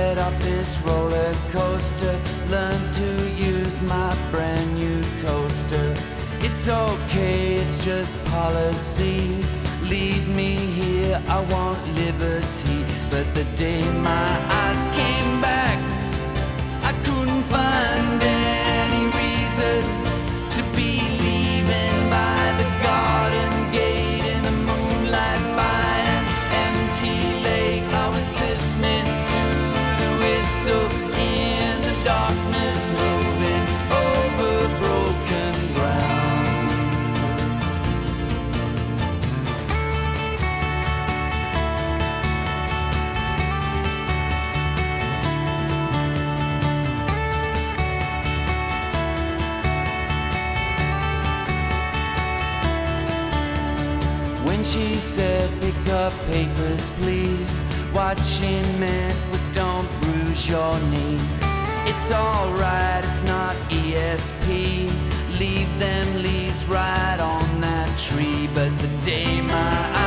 get off this roller coaster. Learn to use my brand new toaster. It's okay, it's just policy. Leave me here, I want liberty. But the day my eyes came back, I couldn't find any reason to be leaving by the garden gate in the moonlight by an empty lake. I was listening to the whistle in the darkness, moving over broken ground. When she said pick up papers please, what she meant was don't bruise your knees. It's alright, it's not ESP. Leave them leaves right on that tree. But the day my